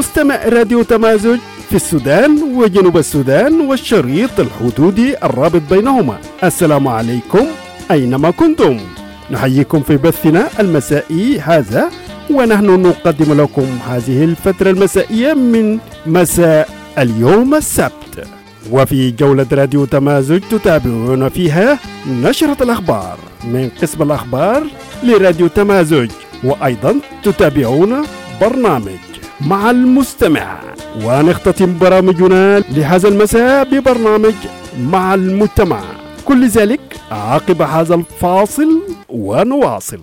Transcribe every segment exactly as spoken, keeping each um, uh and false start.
مستمع راديو تمازج في السودان وجنوب السودان والشريط الحدودي الرابط بينهما. السلام عليكم أينما كنتم، نحييكم في بثنا المسائي هذا، ونحن نقدم لكم هذه الفترة المسائية من مساء اليوم السبت. وفي جولة راديو تمازج تتابعون فيها نشرة الأخبار من قسم الأخبار لراديو تمازج، وأيضا تتابعون برنامج مع المستمع، ونختتم برامجنا لهذا المساء ببرنامج مع المجتمع. كل ذلك عقب هذا الفاصل ونواصل.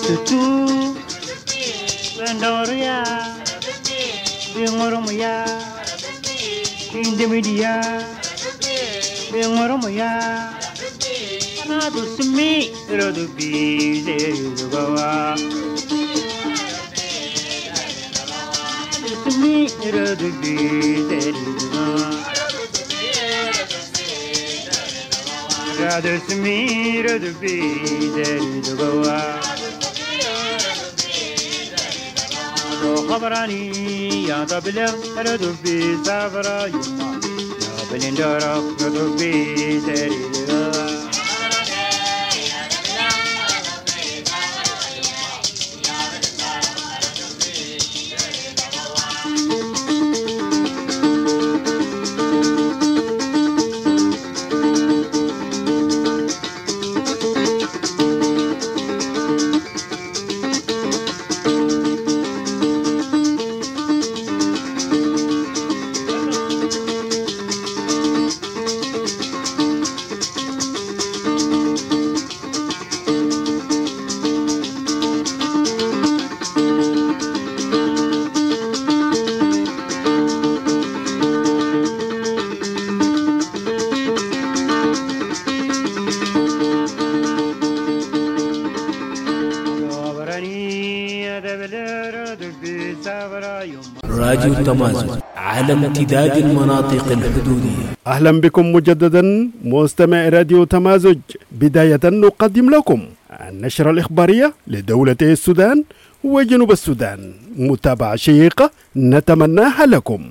tutu Vendoria Bingoromoya Indemidia Bingoromoya Anadu Simi Rodubi Zerugawa Simi Rodubi Zerugawa Rather Simi Rodubi Zerugawa خبراني يا دبلة ردبي سافرة يا بلندرة ردبي سريرة راديو تمازن على امتداد المناطق الحدودية. أهلا بكم مجددا مستمع راديو تمازج. بداية نقدم لكم النشرة الإخبارية لدولتي السودان وجنوب السودان، متابعة شيقة نتمناها لكم.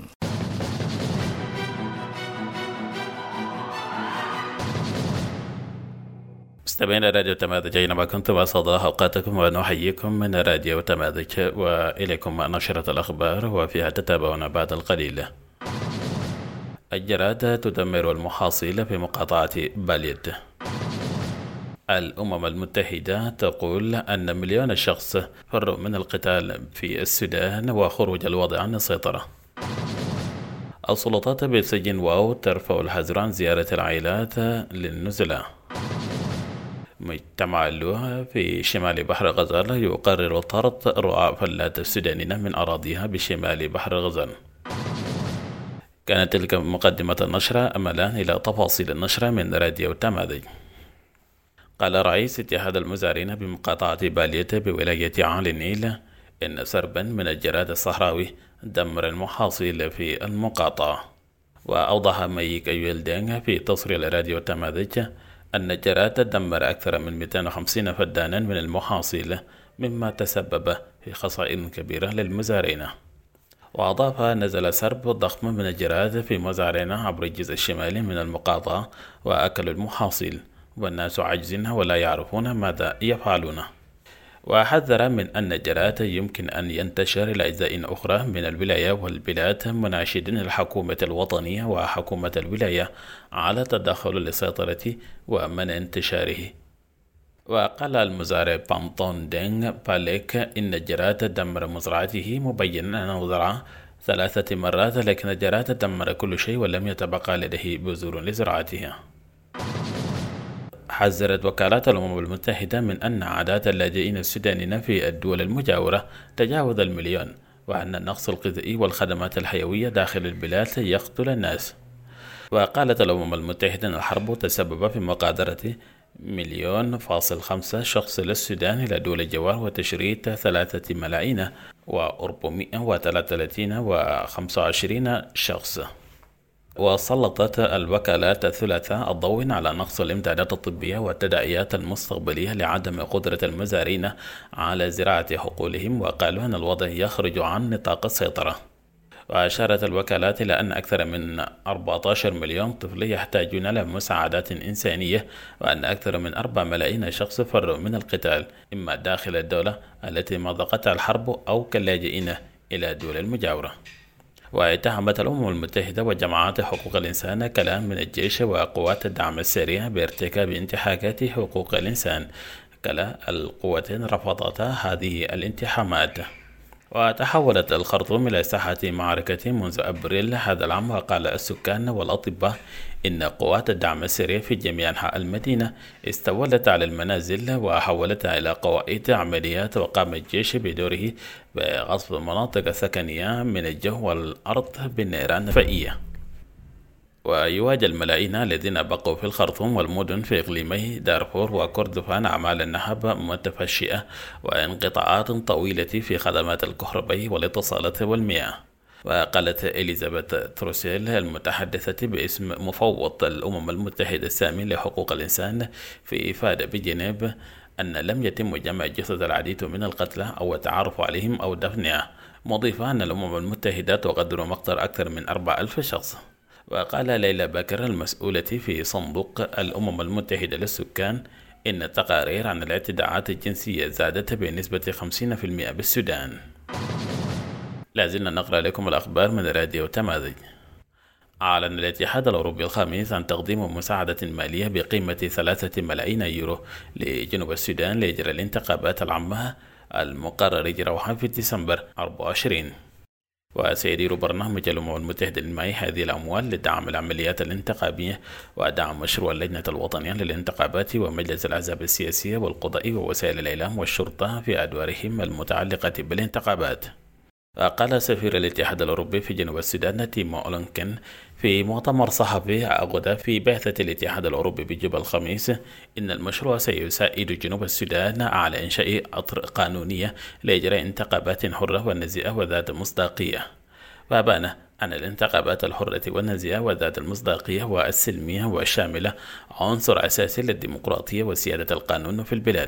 مستمعين راديو تماذج أينما كنتم أسعد الله أوقاتكم ونحييكم من راديو تماذج وإليكم نشرة الأخبار وفيها تتابعون بعد القليل. الجرادة تدمر المحاصيل في مقاطعة باليد. الأمم المتحدة تقول أن مليون شخص فروا من القتال في السودان وخروج الوضع عن السيطرة. السلطات بسجن واو ترفع الحظر عن زيارة العائلات للنزلاء. مجتمع اللوها في شمال بحر غزال يقرر طرد رعاة فلات السودانيين من أراضيها بشمال بحر غزال. كانت تلك مقدمة النشرة. أملا إلى تفاصيل النشرة من راديو تماذج. قال رئيس اتحاد المزارعين بمقاطعة بالية بولاية عالي النيل إن سربا من الجراد الصحراوي دمر المحاصيل في المقاطعة. وأوضح ميك يولدين في تصريح راديو تماذج أن الجراد دمر أكثر من مئتين وخمسين فدانا من المحاصيل مما تسبب في خسائر كبيرة للمزارعين. وأضاف نزل سرب ضخم من الجراد في مزارعنا عبر الجزء الشمالي من المقاطعة وأكلوا المحاصيل والناس عاجزين ولا يعرفون ماذا يفعلون. وحذر من أن الجراد يمكن أن ينتشر إلى أجزاء أخرى من الولاية والبلاد، مناشدين الحكومة الوطنية وحكومة الولاية على التدخل للسيطرة ومنع انتشاره. وقال المزارع بانطون دينغ باليك إن الجراد دمر مزرعته، مبينا أنه زرع ثلاثة مرات لكن الجراد دمر كل شيء ولم يتبقى لديه بذور لزراعتها. حذرت وكالات الأمم المتحدة من أن أعداد اللاجئين السودانيين في الدول المجاورة تجاوز المليون، وأن النقص الغذائي والخدمات الحيوية داخل البلاد يقتل الناس. وقالت الأمم المتحدة أن الحرب تسبب في مغادرة مليون فاصل خمسة شخص للسودان إلى دول الجوار وتشريد ثلاثة ملايين وأربعمائة وثلاثة وثلاثين وخمسة وعشرين شخص. وسلطت الوكالات الثلاثاء الضوء على نقص الإمدادات الطبية والتداعيات المستقبلية لعدم قدرة المزارعين على زراعة حقولهم، وقالوا أن الوضع يخرج عن نطاق السيطرة. وأشارت الوكالات إلى أن أكثر من أربعة عشر مليون طفل يحتاجون لمساعدات إنسانية، وأن أكثر من أربعة ملايين شخص فروا من القتال إما داخل الدولة التي مضقتها الحرب أو كلاجئين إلى الدول المجاورة. واتهمت الأمم المتحدة وجماعات حقوق الإنسان كلام من الجيش وقوات الدعم السريع بارتكاب انتهاكات حقوق الإنسان. كلا القوتين رفضتا هذه الانتحامات. وتحولت الخرطوم إلى ساحة معركة منذ أبريل هذا العام، وقال السكان والأطباء إن قوات الدعم السريع في جميع أنحاء المدينة استولت على المنازل وحولتها إلى قواعد عمليات، وقام الجيش بدوره بغصب المناطق السكنية من الجو والأرض بالنيران الفئية. ويواجه الملايين الذين بقوا في الخرطوم والمدن في إقليمي دارفور وكردفان أعمال النهب متفشئة وانقطاعات طويلة في خدمات الكهرباء والاتصالات والمياه. وقالت إليزابيث تروسيل المتحدثة باسم مفوض الأمم المتحدة السامي لحقوق الإنسان في إفادة بجنيف أن لم يتم جمع جثث العديد من القتلى أو التعرف عليهم أو دفنها، مضيفة أن الأمم المتحدة تقدر مقتل أكثر من أربعة ألف شخص. وقال ليلى بكر المسؤولة في صندوق الأمم المتحدة للسكان إن التقارير عن الاعتداءات الجنسية زادت بنسبة خمسين بالمئة بالسودان. لازلنا نقرأ لكم الأخبار من راديو تمازج. أعلن الاتحاد الأوروبي الخميس عن تقديم مساعدة مالية بقيمة ثلاثة ملايين يورو لجنوب السودان لإجراء الانتخابات العامة المقرر إجراؤها في ديسمبر أربعة وعشرين. وسيدير برنامج الأمم المتحدة للماء هذه الأموال لدعم العمليات الانتخابية ودعم مشروع اللجنة الوطنية للانتخابات ومجلس الأحزاب السياسية والقضاء ووسائل الإعلام والشرطة في أدوارهم المتعلقة بالانتخابات. وقال سفير الاتحاد الأوروبي في جنوب السودان تيمو أولنكن في مؤتمر صحفي عقد في بعثة الاتحاد الأوروبي بجبل الخميس إن المشروع سيساعد جنوب السودان على إنشاء أطر قانونية لإجراء انتخابات حرة ونزيهة وذات مصداقية. وأبان أن الانتخابات الحرة والنزيهة وذات المصداقية والسلمية والشاملة عنصر أساسي للديمقراطية وسيادة القانون في البلاد.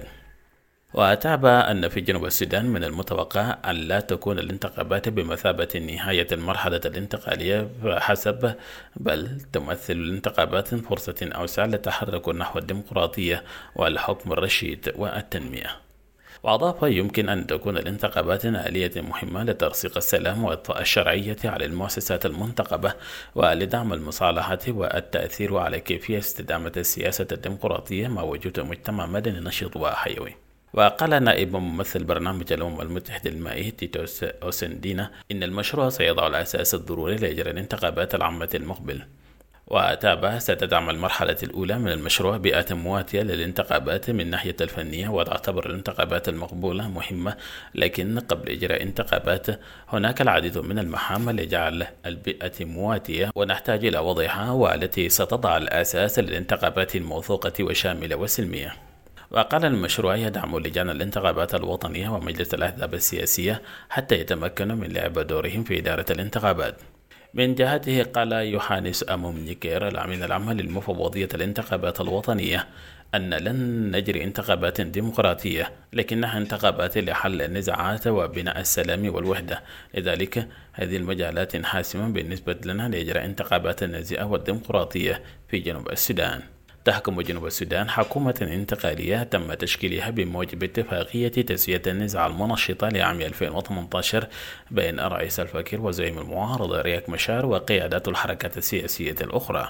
وأتعب أن في جنوب السودان من المتوقع أن لا تكون الانتخابات بمثابة نهاية المرحلة الانتقالية فحسب، بل تمثل الانتخابات فرصة أوسع للتحرك نحو الديمقراطية والحكم الرشيد والتنمية. وأضاف يمكن أن تكون الانتخابات آلية مهمة لترسيخ السلام وإطفاء الشرعية على المؤسسات المنتخبة ولدعم المصالحة والتأثير على كيفية استدامة السياسة الديمقراطية مع وجود مجتمع مدني نشيط وحيوي. وقال نائب ممثل برنامج الأمم المتحدة للماء تيتوس أوسندينا إن المشروع سيضع الأساس الضروري لإجراء الانتخابات العامة المقبل. وتابع ستدعم المرحلة الأولى من المشروع بيئة مواتية للانتخابات من ناحية الفنية، وتعتبر الانتخابات المقبولة مهمة، لكن قبل إجراء انتخابات هناك العديد من المهام لجعل البيئة مواتية ونحتاج إلى وضعها، والتي ستضع الأساس للانتخابات الموثوقة وشاملة وسلمية. وقال المشروع يدعم لجان الانتخابات الوطنية ومجلس الأحزاب السياسية حتى يتمكنوا من لعب دورهم في إدارة الانتخابات. من جهته قال يوحانيس أمومنيكير العميد العام للمفوضية الانتخابات الوطنية أن لن نجري انتخابات ديمقراطية، لكنها انتخابات لحل النزاعات وبناء السلام والوحدة. لذلك هذه المجالات حاسمة بالنسبة لنا لإجراء انتخابات نزيهة والديمقراطية في جنوب السودان. تحكم جنوب السودان حكومة انتقالية تم تشكيلها بموجب اتفاقية تسوية النزاع المنشطة لعام ألفين وثمانية عشر بين الرئيس سلفا كير وزعيم المعارضة رياك مشار وقيادات الحركات السياسية الأخرى.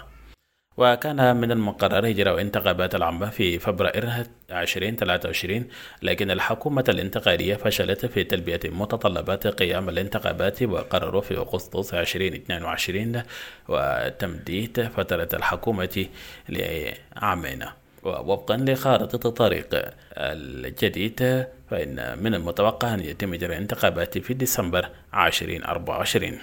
وكان من المقرر إجراء انتخابات العامة في فبراير ألفين وثلاثة وعشرين، لكن الحكومة الانتقالية فشلت في تلبية متطلبات قيام الانتخابات، وقرروا في أغسطس ألفين واثنين وعشرين وتمديد فترة الحكومة لعامين. ووفقا لخارطة الطريق الجديد فإن من المتوقع أن يتم إجراء انتخابات في ديسمبر ألفين وأربعة وعشرين.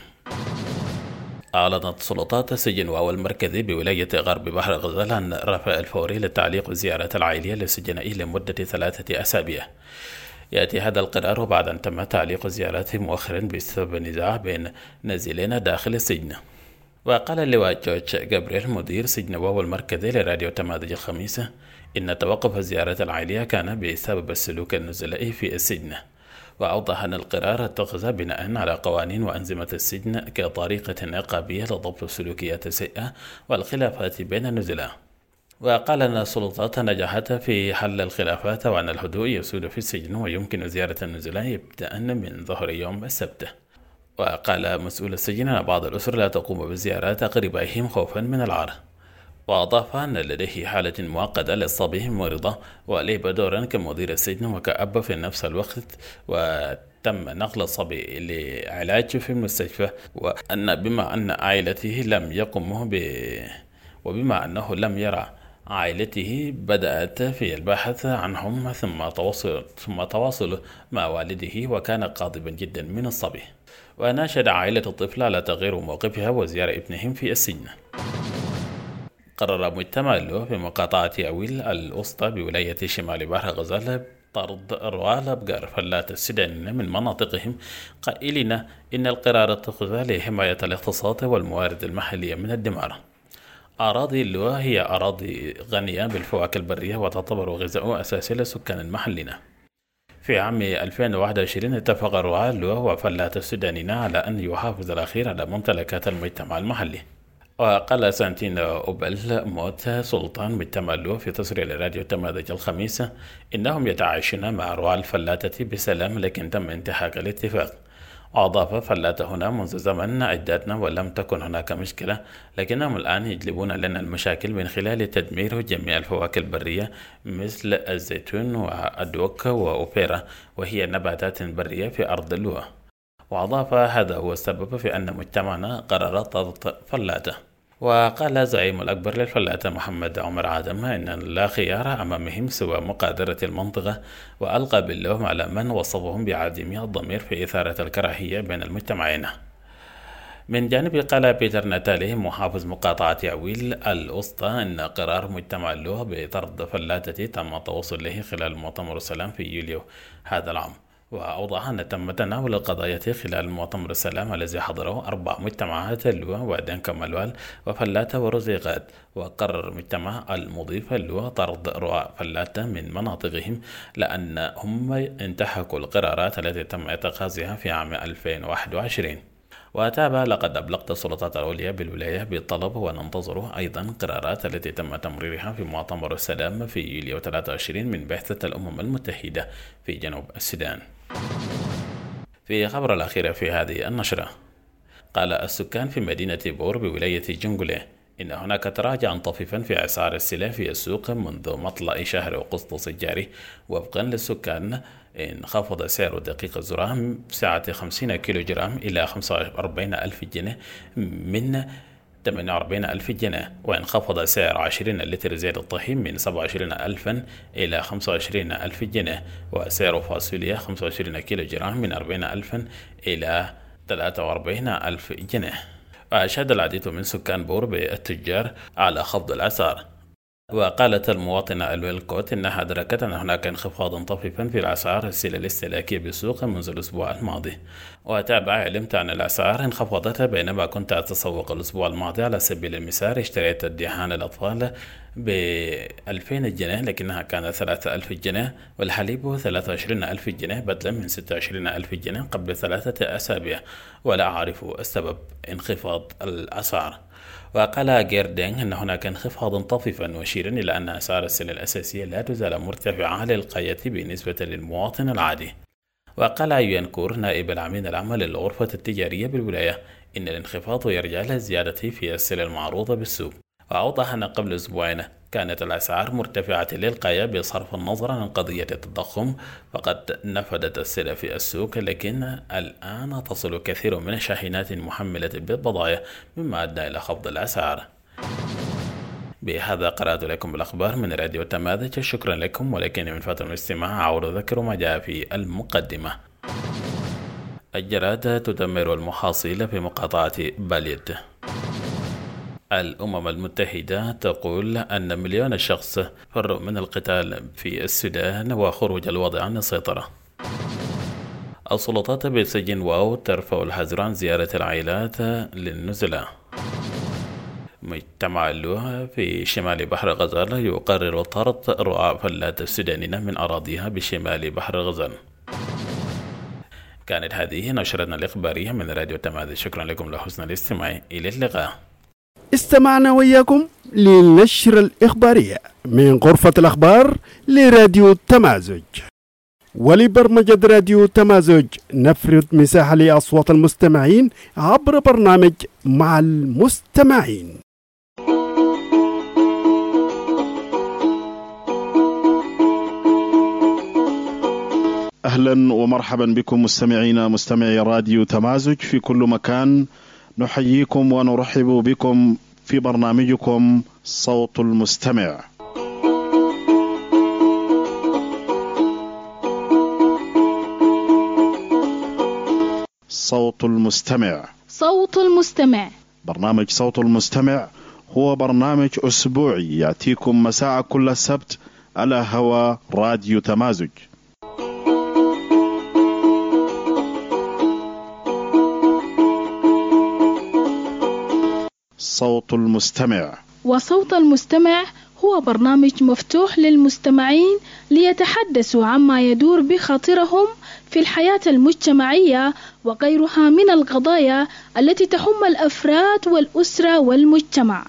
أعلنت سلطات السجن واو المركزي بولاية غرب بحر غزال عن رفع الفوري لتعليق الزيارات العائلية للسجناء لمدة ثلاثة أسابيع. يأتي هذا القرار بعد أن تم تعليق الزيارات مؤخرا بسبب نزاع بين نازلين داخل السجن. وقال اللواء جورج جابرييل مدير سجن واو المركزي لراديو تمازج الخميس إن توقف الزيارات العائلية كان بسبب السلوك النزلائي في السجن. وأوضح أن القرار اتخذ بناء على قوانين وأنظمة السجن كطريقة عقابية لضبط السلوكيات السيئة والخلافات بين النزلاء. وقال أن السلطات نجحت في حل الخلافات وأن الهدوء يسود في السجن ويمكن زيارة النزلاء ابتداء من ظهر يوم السبت. وقال مسؤول السجن أن بعض الأسر لا تقوم بزيارات أقربائهم خوفا من العار. وأضاف أن لديه حالة مؤقتة للصبي مريضة ولعب دورا كمدير السجن وكأب في نفس الوقت، تم نقل الصبي لعلاجه في المستشفى، وأن بما أن عائلته لم يقوموا ب وبما أنه لم يرى عائلته بدأت في البحث عنهم، ثم تواصل ثم تواصل مع والده، وكان غاضبا جدا من الصبي، وناشد عائلة الطفل على تغيير موقفها وزيارة ابنهم في السجن. قرر مجتمع اللو في مقاطعة أويل الوسطى بولاية شمال بحر غزال طرد رواة الأبقار فلات السودانيين من مناطقهم، قائلين إن القرار اتخذ لحماية الاقتصاد والموارد المحلية من الدمار. أراضي اللو هي أراضي غنية بالفواكه البرية وتعتبر غذاء أساسي لسكان المحلين. في عام ألفين وواحد وعشرين اتفق رعاة اللو وفلات السودانيين على أن يحافظ الأخير على ممتلكات المجتمع المحلي. وقال سانتين أوبل موت سلطان مجتمع اللو في تصريح لراديو تماذج الخميس إنهم يتعايشون مع رعاة الفلاتة بسلام، لكن تم انتهاك الاتفاق. أضاف: فلاتة هنا منذ زمن عدتنا ولم تكن هناك مشكلة، لكنهم الآن يجلبون لنا المشاكل من خلال تدمير جميع الفواكه البرية مثل الزيتون والدوك وأوبيرا، وهي نباتات برية في أرض اللو. وأضاف: هذا هو السبب في أن مجتمعنا قرر طرد فلاتة. وقال زعيم الأكبر للفلاتة محمد عمر عادم إن لا خيار أمامهم سوى مقادرة المنطقة، وألقى باللوم على من وصفهم بعديم الضمير في إثارة الكراهية بين المجتمعين. من جانب قال بيتر ناتالي محافظ مقاطعة أويل الوسطى إن قرار مجتمع اللو بطرد فلاتة تم التوصل له خلال مؤتمر السلام في يوليو هذا العام. وأوضح أن تم تناول القضايا خلال مؤتمر السلام الذي حضره أربع مجتمعات اللو ودنكا ملوال وفلاتة ورزيقات. وقرر مجتمع المضيف اللو طرد رعاة فلاتة من مناطقهم لأنهم انتهكوا القرارات التي تم اتخاذها في عام ألفين وواحد وعشرين. وتابع: لقد أبلغت السلطات العليا بالولاية بالطلب، وننتظر أيضا قرارات التي تم تمريرها في مؤتمر السلام في يوليو ثلاثة وعشرين من بعثة الأمم المتحدة في جنوب السودان. في خبر الأخير في هذه النشرة، قال السكان في مدينة بور بولاية جنجولة إن هناك تراجعا طفيفا في أسعار السلع في السوق منذ مطلع شهر أغسطس الجاري. وفقا للسكان انخفض سعر دقيق الذرة بسعة خمسين كيلو جرام إلى خمسة وأربعين ألف جنيه من ثمانية وأربعين ألف جنيه، وانخفض سعر عشرين لتر زيت الطحين من سبعة وعشرين ألفا إلى خمسة وعشرين ألف جنيه، وسعر فاصوليا خمسة وعشرين كيلو جرام من أربعين ألفا إلى ثلاثة وأربعين ألف جنيه. وأشاد العديد من سكان بور بالتجار على خفض الأسعار. وقالت المواطنة الويلكوت إنها أدركت أن هناك انخفاض طفيفا في الأسعار السلع الاستهلاكية بالسوق منذ الأسبوع الماضي. وتابع: علمت أن الأسعار انخفضت بينما كنت أتسوق الأسبوع الماضي. على سبيل المثال اشتريت الدهان الأطفال ب ألفين جنيه لكنها كانت ثلاثة آلاف جنيه، والحليب ثلاثة وعشرين ألف جنيه بدلا من ستة وعشرين ألف جنيه قبل ثلاثة أسابيع، ولا أعرف السبب انخفاض الأسعار. وقال جيردينغ أن هناك انخفاض طفيفا، مشيرا إلى أن أسعار السلع الأساسية لا تزال مرتفعة للغاية بالنسبة للمواطن العادي. وقال يانكور نائب العميد العام للغرفة التجارية بالولاية إن الانخفاض يرجع للزيادة في السلع المعروضة بالسوق. وأوضح أن قبل أسبوعين كانت الأسعار مرتفعة للغاية بصرف النظر عن قضية التضخم، فقد نفدت السلع في السوق، لكن الآن تصل كثير من الشاحنات محملة بالبضائع مما أدى إلى خفض الأسعار. بهذا قرأت لكم الأخبار من راديو تماذج. شكرا لكم، ولكن من فضل الاستماع أعود أذكر ما جاء في المقدمة. الجراد تدمر المحاصيل في مقاطعة باليد. الأمم المتحدة تقول أن مليون شخص فروا من القتال في السودان وخروج الوضع عن السيطرة. السلطات بسجن واو ترفع الحظر عن زيارة العائلات للنزلاء. مجتمع اللو في شمال بحر غزال يقرر طرد رعاة فلات السودانيين من أراضيها بشمال بحر غزال. كانت هذه نشرتنا الإخبارية من راديو تماذج. شكرا لكم لحسن الاستماع. إلى اللقاء. استمعنا وإياكم للنشرة الإخبارية من غرفة الأخبار لراديو تمازج. ولبرمجة راديو تمازج نفرض مساحة لأصوات المستمعين عبر برنامج مع المستمعين. أهلا ومرحبا بكم مستمعينا مستمعي راديو تمازج في كل مكان. نحييكم ونرحب بكم في برنامجكم صوت المستمع. صوت المستمع صوت المستمع برنامج صوت المستمع هو برنامج أسبوعي يأتيكم مساء كل سبت على هوا راديو تمازج. صوت المستمع وصوت المستمع هو برنامج مفتوح للمستمعين ليتحدثوا عما يدور بخاطرهم في الحياة المجتمعية وغيرها من القضايا التي تهم الأفراد والأسرة والمجتمع.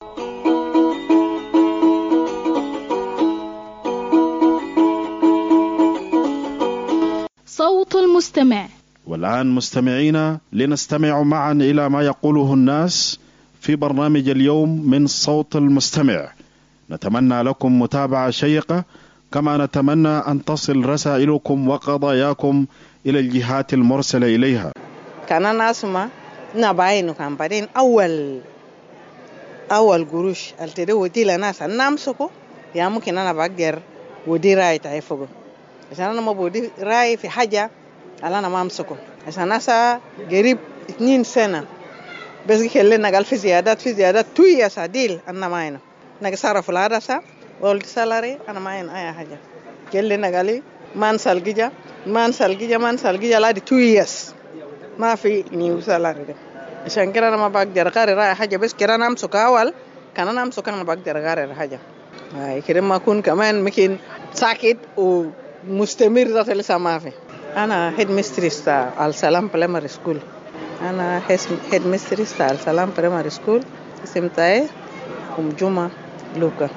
صوت المستمع. والآن مستمعينا لنستمع معا إلى ما يقوله الناس في برنامج اليوم من صوت المستمع. نتمنى لكم متابعة شيقة، كما نتمنى أن تصل رسائلكم وقضاياكم إلى الجهات المرسلة إليها. كان أنا أسمع نباينو كان بعدين أول أول قروش التدي ودي لناس نامسكو يا ممكن أنا بقدر ودي راي تعرفه عشان أنا ما بودي راي في حاجة على أنا ما أمسكه عشان ناسا قريب اثنين سنة بس كلنا قال في زيادات في زيادات توي ساديل أنا ما هنا نقصرف العرسة والد سالري أنا ما هنا أي حاجة كلنا قالي ما نسال جيجا ما نسال جيجا ما نسال جيجا لا دي تويس ما في نيو سالري ده عشان كده أنا ما بقدر أقاري رأي حاجة بس كده أنا أمسك أول كان أنا أمسك أنا ما بقدر أقاري حاجة هاي كده ما أكون كمان ممكن ساكت ومستمر ذات لسه ما في. أنا هيد مستريس السلام بريمري سكول. أنا هيد مستريس السلام بريمري سكول. اسم تاعي أم جمعة لوكا.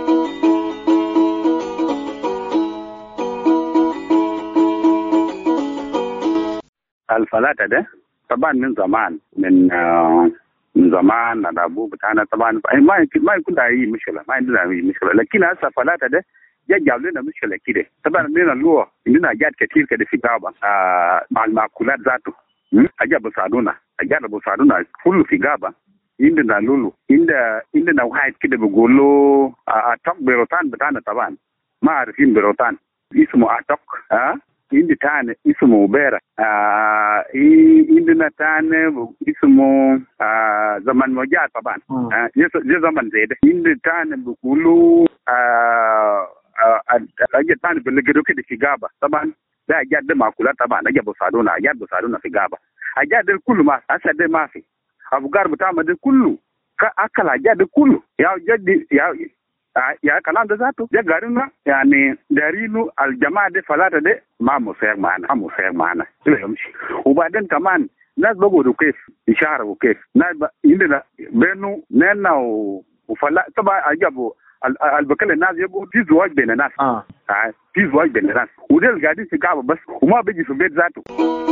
الفلاتة ده طبعا من زمان من آه من زمان أنا أبو بتاعنا طبعا ما يمكن ما يكون أي مشكلة ما عندنا أي مشكلة، لكن هسه الفلاتة ده جاب لنا مشكلة كده. طبعا عندنا لو عندنا حاجات كتير كده في غابة آه مع المأكولات ذاته حاجات بيساعدونا حاجات بيساعدونا كله في غابة. عندنا لولو عندنا عندنا واحد كده بيقولوا أتوك بيروتان بتاعنا طبعا ما عارفين بيروتان اسمه أتوك ها. عندي تاني اسمه بيرة آه عندنا تاني اسمه آه زمن مجاع طبعا آه زي زمن زي ده. عندي تاني بيقولوا آه أجد تاني بلقيدو كده في غابة طبعا ده أجاد ده مأكولات طبعا أجاد بيساعدونا أجاد بيساعدونا في غابة أجاد ده كله ما هسه ده ما في أفكار بتاعنا ده كله كأكل أجاد ده كله يا جد يا يا كلام ده ذاته ده قارنا يعني دارينه الجماعة ده فلاتة ده ما مسير معنا ما مسير معنا يمشي. وبعدين كمان ناس بقولوا كيف يشاركوا كيف ناس عندنا بينه ننا وفلا طبعا أجابوا البكال الناس يبغوا في زواج بين الناس اه في زواج بين الناس وده اللي قاعدين في كعبة بس وما بيجي في البيت ذاته.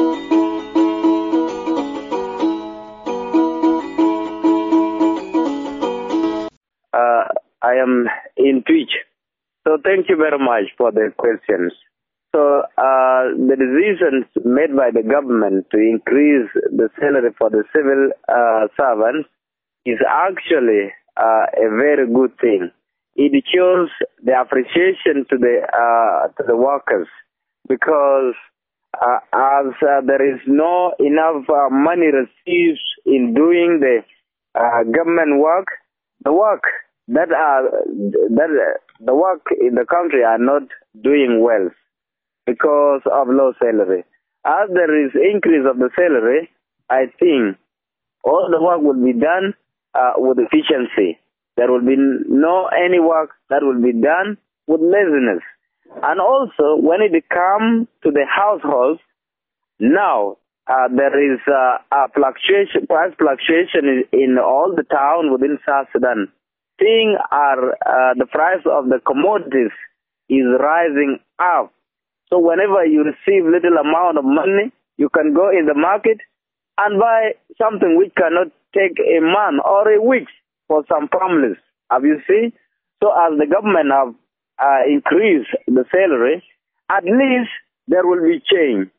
Uh, I am in Twitch. So thank you very much for the questions. So uh, the decisions made by the government to increase the salary for the civil uh, servants is actually uh, a very good thing. It shows the appreciation to the uh, to the workers because uh, as uh, there is no enough uh, money received in doing the uh, government work, the work that are that the work in the country are not doing well because of low salary. As there is increase of the salary, I think all the work will be done uh, with efficiency. There will be no any work that will be done with laziness. And also, when it comes to the households, now uh, there is uh, a fluctuation, price fluctuation in, in all the town within South Sudan. Seeing our, uh, the price of the commodities is rising up. So whenever you receive little amount of money, you can go in the market and buy something which cannot take a month or a week for some families. Have you seen? So as the government have uh, increased the salary, at least there will be change.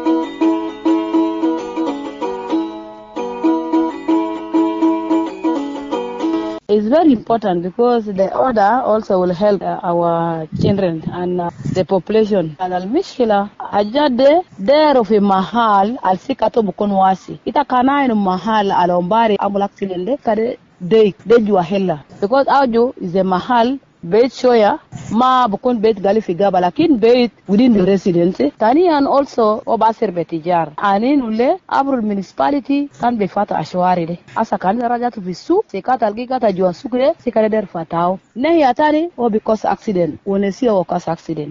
It's very important because the order also will help uh, our children and uh, the population. المشكلة أجد ديرو في محل السكاتو بكون واسي. إذا كان عين محل على أمباري أملاك سلندة كده ديك ديجوا هلا. Because أوجو is a محل بيت شوية ما بكون بيت غالي في جابا لكن بيت within the residency. ثانيا also وبصير بتجار. أنين ولا أبرو municipality كان بفتح أشواري ده. أسا كان رجعت في السوق سكات الجيكات أجوا السوق ده سكات در فتاو. نهي أتاني هو because accident ونسيه هو cause accident.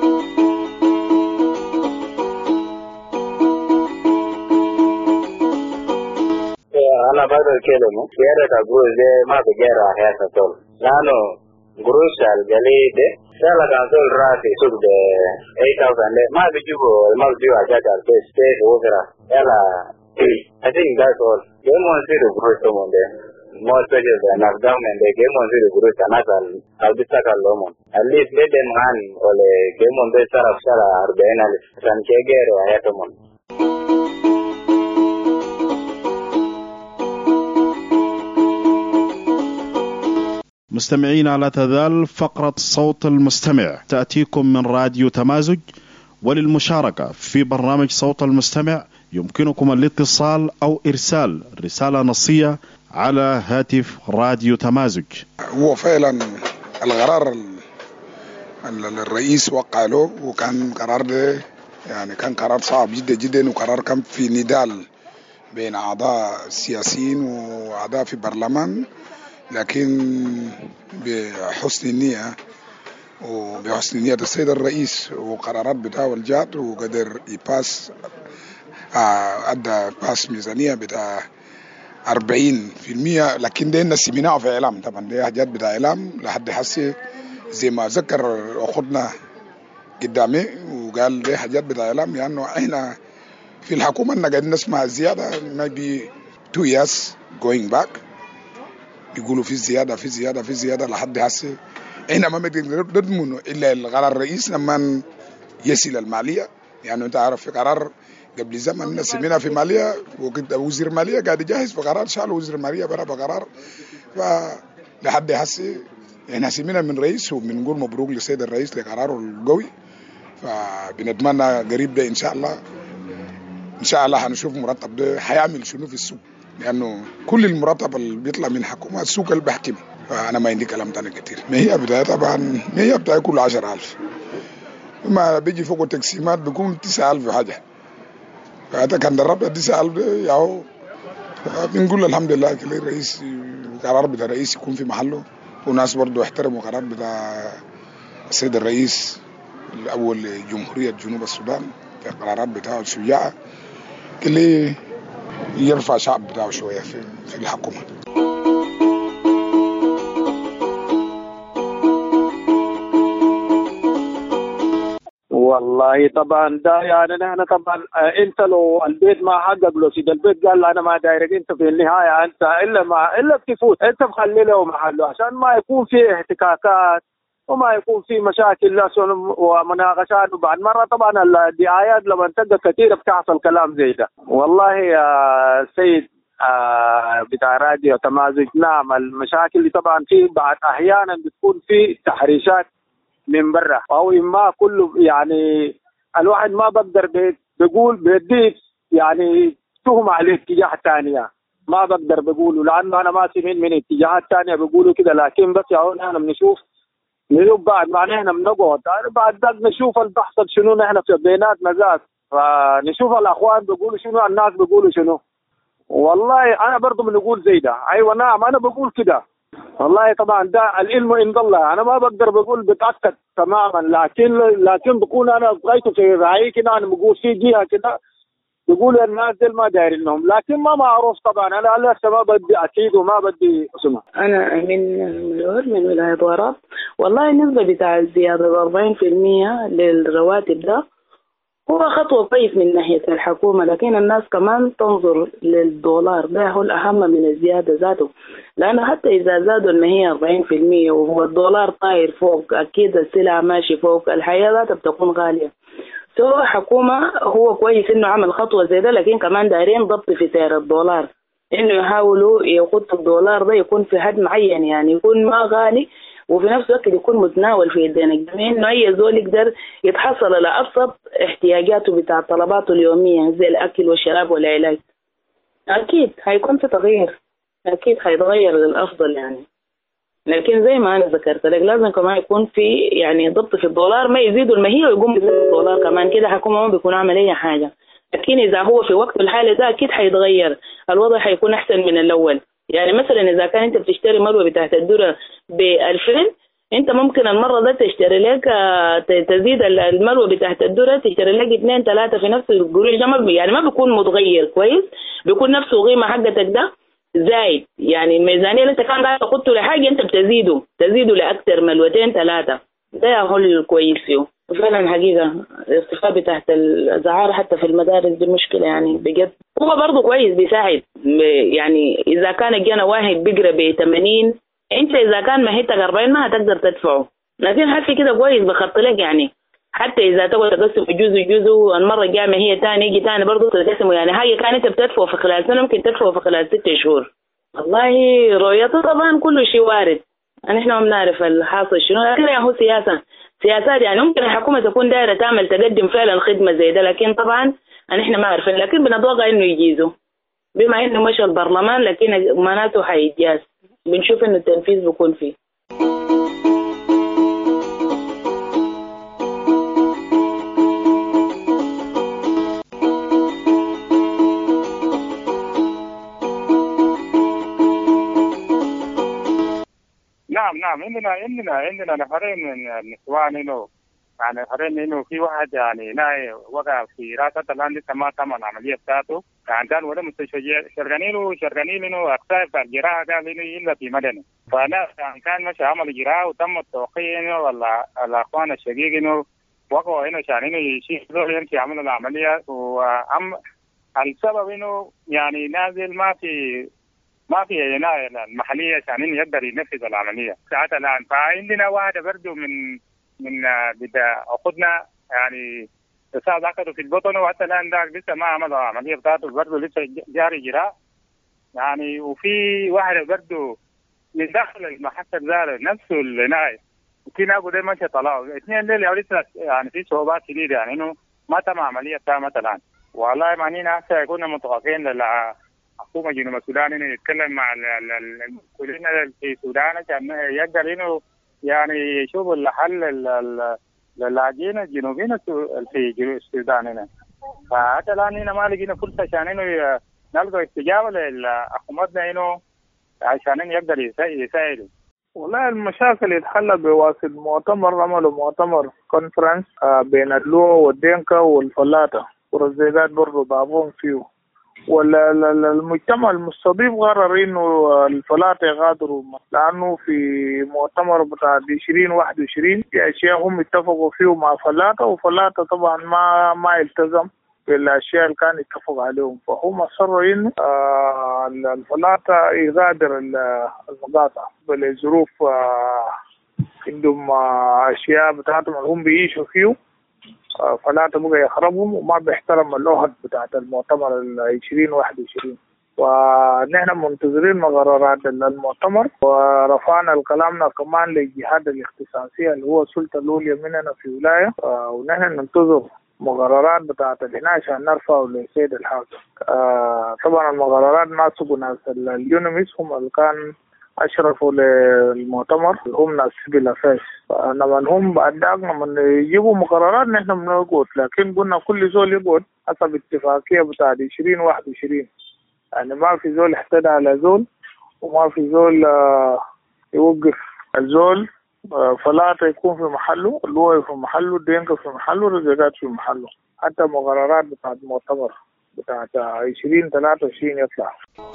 أنا بدر كلمة زيادة أقول زي ما بجرا هذا طول. لأنه قروش الجليد سأل كان طول راسي سوق ده eight thousand ما بيجيبوا ما بيجيبوا حاجات على state وغيره. يلا I think that's all. Game on zero قروش تمون ده. More special than our government. The game on zero قروش أنا كان أبديك كلامون. At least let them run ولا game on ده صار صار أربعين ألف. كان كيجرا هذا تمون. مستمعين، لا تزال فقرة صوت المستمع تأتيكم من راديو تمازج، وللمشاركة في برنامج صوت المستمع يمكنكم الاتصال أو إرسال رسالة نصية على هاتف راديو تمازج. هو فعلا القرار الرئيس وقع له وكان قرار ده يعني كان قرار صعب جدا جدا، وقرار كان في نضال بين أعضاء سياسيين وأعضاء في برلمان، لكن بحسن النية وبحسن النية السيد الرئيس وقرارات بتاعه الجات وقدر يباس أدى باس ميزانية بتاع أربعين في المية، لكن ده نسيبناه في إعلام. طبعا ده حاجات بتاع إعلام لحد حسي زي ما ذكر أخذنا قدامي وقال ده حاجات بتاع إعلام، لأنه يعني إحنا في الحكومة إحنا قاعدين نسمع زيادة maybe two years going back يقولوا في زيادة في زيادة في زيادة لحد هسه احنا ما بنقدر نضمن الا القرار الرئيس لما يصل المالية. يعني انت عارف في قرار قبل زمن سمينا في مالية ووزير المالية قاعد يجهز في قرار شال وزير المالية برا بقرار، فلحد هسه احنا سمينا من رئيس وبنقول مبروك للسيد الرئيس لقراره القوي، فبنتمنى قريب ده ان شاء الله ان شاء الله هنشوف مرتب ده هيعمل شنو في السوق، لأنه كل المرتب اللي بيطلع من حكومة السوق اللي بحكمه. فأنا ما عندي كلام تاني كتير. ما هي بداية طبعا ما هي بداية كل عشر ألف، ما بيجي فوق التقسيمات بيكون تسعة ألف وحاجة، فهذا كان دربنا تسعة ألف ياهو. بنقول الحمد لله كل الرئيس قرار بتاع الرئيس يكون في محله، وناس برضو احترموا قرار بتاع السيد الرئيس الأول جمهورية جنوب السودان في قرارات بتاعه الشجاعة كل يرفع شعب بتاعه شوية في, في الحكومة. والله طبعا ده يعني نحن طبعا انت لو البيت ما حقق له سيد البيت قال انا ما دايرك، انت في النهايه انت الا ما الا بتفوت انت مخلي له محله عشان ما يكون في احتكاكات وما يكون في مشاكل ومناقشات. وبعد مرة طبعا الدعايات لما تلقى كثير بتحصل كلام زي ده. والله يا سيد بتاع راديو تمازج، نعم المشاكل طبعا في بعض احيانا بتكون في تحريشات من برا او اما كله يعني الواحد ما بقدر بيقول بيديك يعني تهم على اتجاه ثانيه ما بقدر بقوله لانه انا ما سمعت من اتجاهات ثانيه بيقولوا كده، لكن بس يا احنا بنشوف نشوف بعد ما نحن بنقعد بعد ذلك نشوف اللي بيحصل شنو نحن في بيناتنا ذات، فنشوف الاخوان بيقولوا شنو الناس بيقولوا شنو. والله انا برضو بنقول زي ده. ايوه نعم انا بقول كده. والله طبعا ده العلم عند الله، انا ما بقدر بقول بتاكد تماما، لكن لكن بكون انا بغيته في رايي كده، انا بقول في جهه كده بيقولوا الناس دي ما دايرينهم، لكن ما معروف طبعا. انا لسه ما بدي اكيد وما بدي اسمه. انا من ملور من ولايه وراب. والله النسبه بتاع الزياده أربعين بالمية للرواتب ده هو خطوه كويس من ناحيه الحكومه، لكن الناس كمان تنظر للدولار، ده هو الاهم من الزياده ذاته، لانه حتى اذا زادوا ان هي أربعين بالمية وهو الدولار طاير فوق، اكيد السلع ماشي فوق، الحياه ذاتها بتكون غاليه. سو حكومة هو كويس إنه عمل خطوة زي ده، لكن كمان دارين ضبط في سعر الدولار، إنه يحاولوا يخط الدولار ده يكون في حد معين، يعني يكون ما غالي وفي نفس الوقت يكون متناول في يدين الجميع، إنه أي زول يقدر يتحصل على أبسط احتياجاته بتاع طلباته اليومية زي الأكل والشراب والعلاج. أكيد هيكون في تغيير، أكيد هيتغير للأفضل يعني، لكن زي ما أنا ذكرت لك لازم كمان يكون في يعني ضبط في الدولار، ما يزيدوا المهية ويقوم بزيادة الدولار كمان، كده حكومة ما بيكون عمل أي حاجة. لكن إذا هو في وقت الحالة ده أكيد هيتغير، الوضع هيكون أحسن من الأول. يعني مثلا إذا كان أنت بتشتري مروة بتاعت الذرة بألفين، أنت ممكن المرة ده تشتري لك تزيد المروة بتاعت الذرة تشتري لك اثنين ثلاثة في نفس القروش ده، ما يعني ما بيكون متغير كويس، بيكون نفسه قيمة حقتك ده زايد، يعني الميزانية اللي أنت كان قاعد تحطه لحاجة أنت بتزيده تزيده لأكثر ملوتين ثلاثة، ده هو الكويس فيه. فعلا حقيقة الارتفاع بتاعت الأسعار حتى في المدارس دي مشكلة يعني بجد. هو برضه كويس بيساعد، يعني إذا كان جانا واحد بيقرأ ب ثمانين، أنت إذا كان مهيتك أربعين ما هتقدر تدفعه، لكن حتى كده كويس بخط لك، يعني حتى إذا تبغى تقسم جزء جزء المرة الجاية ما هي تاني يجي تاني برضه تقسمه، يعني هاي كانت بتدفعه في خلال سنة ممكن تدفعه في خلال ستة شهور. والله رؤيته طبعا كل شيء وارد، يعني إحنا ما بنعرف الحاصل شنو، لكن هو سياسة سياسات، يعني ممكن الحكومة تكون دايرة تعمل تقدم فعلا خدمة زي ده، لكن طبعا إحنا ما عارفين، لكن بنتوقع إنه يجيزوا بما إنه مشى البرلمان، لكن معناته حيجاز، بنشوف إنه التنفيذ بيكون فيه. نعم نعم عندنا عندنا عندنا نفرين من النسوان انه يعني نفرين انه في واحد يعني ناي وقع في راسه الان لسه ما تم العمليه بتاعته، يعني كان ولا مستشفى شرقانين وشرقانين انه اقسام بتاع الجراحه قال انه الا في مدني، فانا يعني كان مشى عمل جراحه وتم التوقيع انه ولا الاخوان الشقيق انه وقعوا هنا عشان انه يشيلوا يمشي يعملوا العمليه، وعم السبب انه يعني نازل ما في ما في عناية المحلية عشان إنه يقدر ينفذ العملية ساعات الآن. فعندنا واحدة برضه من من بدا أخذنا يعني تساعد عقده في البطن، وحتى الآن ده لسه ما عمل العملية بتاعته برضه لسه جاري جراء يعني. وفي واحدة برضه من داخل المحطة ذا نفسه العناية، وفي ناقو ده ماشي طلعوا اثنين دول لسه يعني في صعوبات شديدة، يعني إنه ما تم عملية تامة الآن. والله معنينا هسه كنا متوقعين لل حكومة جنوب السودان إنه يتكلم مع المسؤولين في السودان عشان يقدر إنه يعني يشوفوا الحل للاجئين الجنوبيين في السودان هنا. فحتى الآن هنا ما لقينا فرصة عشان إنه نلقى استجابة لحكومتنا إنه عشان إنه يقدر يساعدوا. والله المشاكل يتحل بواسطة مؤتمر، عملوا مؤتمر كونفرنس بين اللو والدينكا والفلاتة والرزيقات برضه ضافون فيه، والمجتمع المستضيف قرر انه الفلاتة يغادروا، لانه في مؤتمر بتاع عشرين واحد وعشرين في اشياء هم اتفقوا فيه مع فلاتة، وفلاتة طبعا ما ما يلتزم بالاشياء اللي كان يتفق عليهم، فهم اصروا انه آه الفلاتة يغادر المقاطعة بالظروف آه عندهم آه اشياء بتاعتهم هم بيعيشوا فيه، فلاتة بقى يخربهم وما بيحترم اللوحة بتاعت المؤتمر العشرين واحد وعشرين. ونحن منتظرين مقررات المؤتمر، ورفعنا الكلامنا كمان للجهات الاختصاصية اللي هو السلطة العليا مننا في ولاية، ونحن ننتظر مقررات بتاعت العناية عشان نرفعه للسيد الحاكم. طبعا المقررات ناسبوا ناس اليونميس هم اللي كان أشرفوا للمؤتمر، هم ناس سبيل أفاس، فلما هم بعد ذاك لما يجيبوا مقررات نحن بنقعد، لكن قلنا كل زول يقعد حسب اتفاقية بتاع عشرين واحد وعشرين، يعني ما في زول احتدى على زول، وما في زول يوقف الزول، فلاتة يكون في محله، اللوي في محله، الدينكا في محله، الرزقات في محله، حتى مقررات بتاع المؤتمر بتاع عشرين ثلاثة وعشرين يطلع.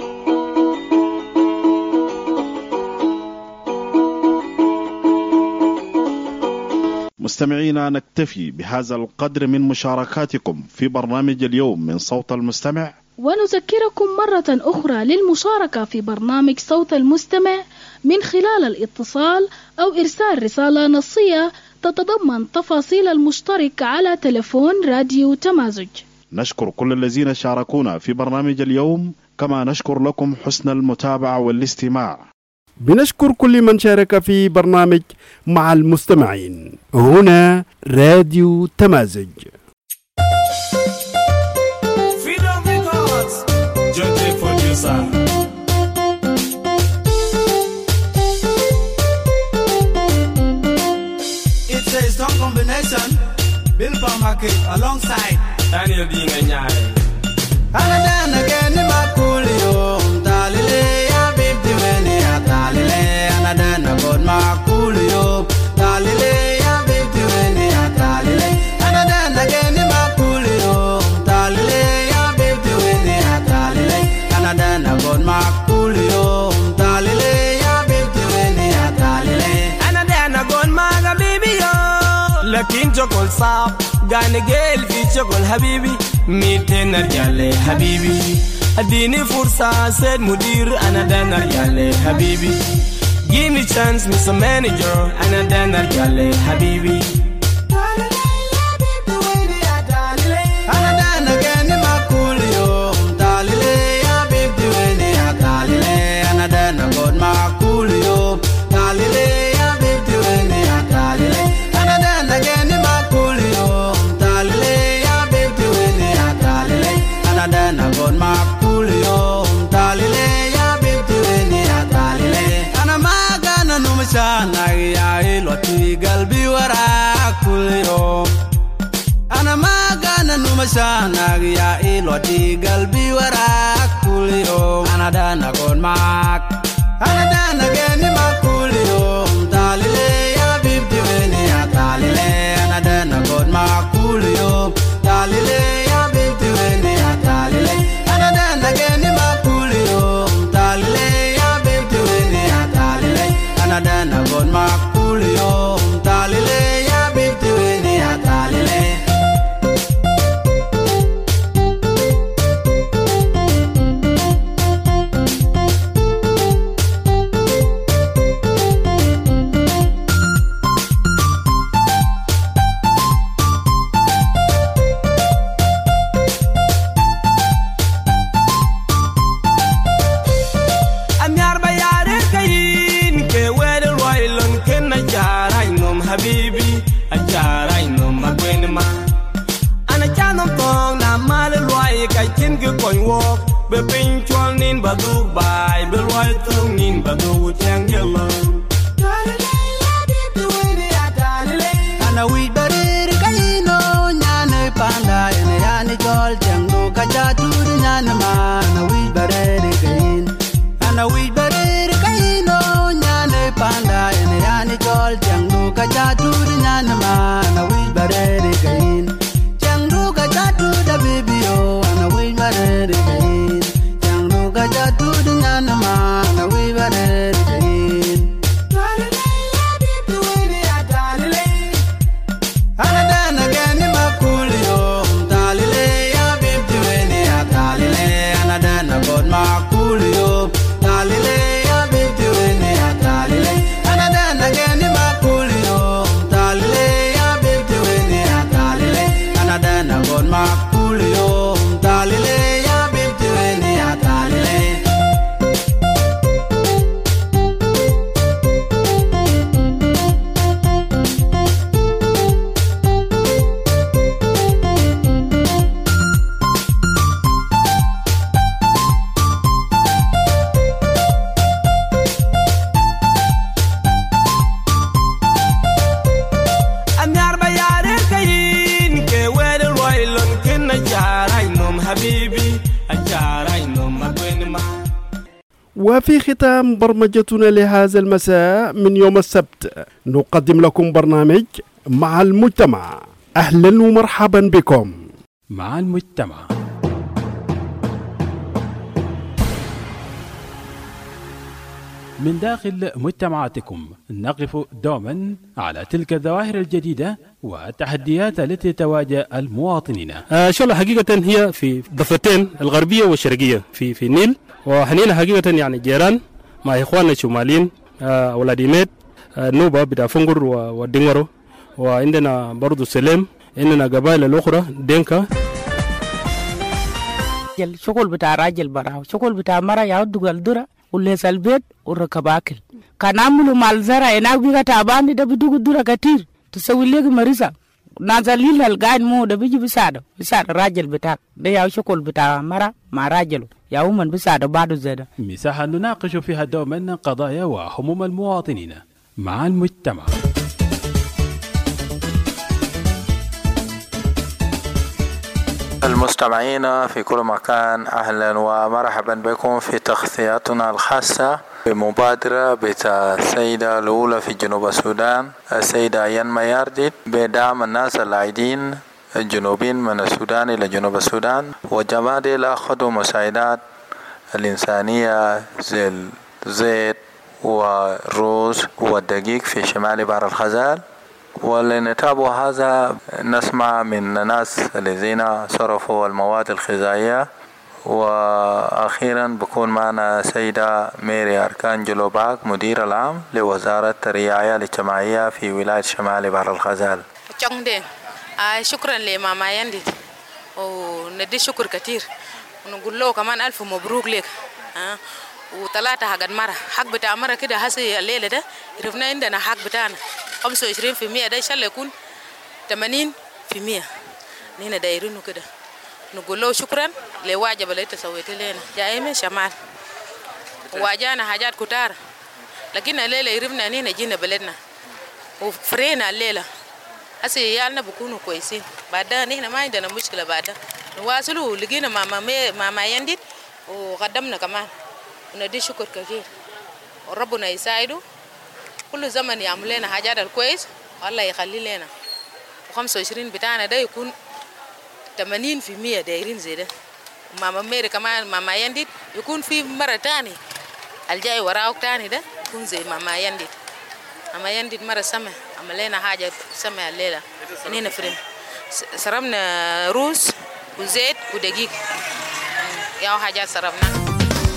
مستمعينا نكتفي بهذا القدر من مشاركاتكم في برنامج اليوم من صوت المستمع، ونذكركم مرة أخرى للمشاركة في برنامج صوت المستمع من خلال الاتصال أو إرسال رسالة نصية تتضمن تفاصيل المشترك على تلفون راديو تمازج. نشكر كل الذين شاركونا في برنامج اليوم، كما نشكر لكم حسن المتابعة والاستماع. بنشكر كل من شارك في برنامج مع المستمعين. هنا راديو تمازج. It's a strong combination. Bill Market alongside Daniel Dinganyai. And then again, Maculio, Dalile, Abib Diveni, Dalile, and then I got Maculio, Dalile, Abib Diveni, Dalile, and then again, Maculio, Dalile, Abib Diveni, Dalile, and then I got Maculio, Dalile, Abib Diveni, Dalile, and then I got Maga baby. لكن جوكل صعب قانا قيل في جوكل حبيبي ميتين رجال حبيبي اديني فرصة سيد مدير انا دانا رجال حبيبي give me chance Mister Manager انا دانا رجال حبيبي انا دانا كاني ما كل يوم تعالي يا حبيبتي ويني يا تعالي انا دانا قد ما كل يوم تعالي يا حبيبتي ويني يا تعالي Again, my coolio, Dalile, ya baby, when ya Dalile, and then I got my coolio, Dalile, ya baby, when ya Dalile, and I'm a gana no machana, ya loti galbi wara coolio, and I'm a gana no machana, ya loti galbi wara coolio, and then I got my, and then again, my coolio, Dalile, ya baby, when ya Dalile. Adana God Maculio, Dalile, ya baby, when ya Dalile, and then again Maculio, Dalile, ya baby, when ya Dalile, and then God Maculio, Dalile, ya baby, when ya Dalile. Habibi, ajarai no magwenma. Ana chano pong na malwai kai chin ke koi walk. Be pin chuan nin badu bai, be loi tung nin badu chang yellow. Ana we better kai no nyane panda ene yani jol chang do kaja tu nyane ma. Ana we better kai. Ana we better kai no nyane panda ene yani jol chang do kaja tu nyane ma. Ana we better kai. Chang do kaja tu da baby oh. Ana we better kai. Chang do kaja tu nyane ma. Ana we better kai. God Maculio, Dalile, ya baby, when ya Dalile, and then again Maculio, Dalile, ya baby, when ya Dalile, and then God Maculio, Dalile, ya baby, when ya Dalile. وفي ختام برمجتنا لهذا المساء من يوم السبت نقدم لكم برنامج مع المجتمع. أهلا ومرحبا بكم مع المجتمع. من داخل مجتمعاتكم نقف دوما على تلك الظواهر الجديدة والتحديات التي تواجه المواطنين. آه شغلة حقيقة هي في ضفتين الغربية والشرقية في في النيل، وحنينا حقيقة يعني جيران مع إخواننا الشماليين آه أولاد إيميت آه نوبة بتاع فنجر ودينغرو وعندنا برضو سليم، عندنا قبائل الأخرى دينكا. شغل بتاع راجل براو، شغل بتاع مرة يعود الدرة وليس البيت وركب أكل. كان عملوا مال زرع هناك بيجا تعبان ده بدوق الدرة كتير تسوي لك مريضة نازلين القاعد مو ده بيجي بيساعده بيساعد الراجل بتاعك ده يا شغل بتاع مرة مع راجله يا هم بيساعده بعده زيادة. مساحة نناقش فيها دوما قضايا وهموم المواطنين مع المجتمع. المستمعين في كل مكان، أهلا ومرحبا بكم في تغطياتنا الخاصة بمبادرة بتاع السيدة الأولى في جنوب السودان السيدة ين ميارديت بدعم الناس العايدين الجنوبين من السودان إلى جنوب السودان، وجماعة ديل أخذوا مساعدات الإنسانية زي الزيت والرز والدقيق في شمال بحر الغزال. ولنتابع هذا نسمع من الناس الذين صرفوا المواد الغذائية. وأخيرا بكون معنا سيدة ميري أركان جلوباك مدير العام لوزارة الرعاية الاجتماعية في ولاية شمال بحر الغزال. شكرا لماما يندي وندي شكر كتير ونقول له كمان ألف مبروك لك. وثلاثة حق مرة حق بتاع مرة كده هسي الليلة ده عرفنا عندنا حق بتاعنا خمسة وعشرين في المية ده إن شاء الله يكون ثمانين في المية نحن دايرينه كده. نقول له شكرا لواجب اللي انت سويته لنا جاي من شمال واجانا حاجات كتار، لكن الليلة عرفنا نحن جينا بلدنا وفرينا الليلة هسي عيالنا بيكونوا كويسين. بعدها نحن ما عندنا مشكلة، بعدها نواصلوا لقينا ماما ماما يندي وقدمنا كمان وندي شكر كثير وربنا يساعده كل زمن يعمل لنا حاجات الكويس والله يخلي لنا. وخمسة وعشرين بتاعنا ده يكون ثمانين في المية دايرين زي ده. وماما ميري كمان ماما يندي يكون في مرة تاني الجاي وراك تاني ده يكون زي ماما يندي. ماما يندي مرة سمع عمل لنا حاجة سمع الليلة هنا فرن صرفنا روز وزيت ودقيق يا حاجات صرفنا.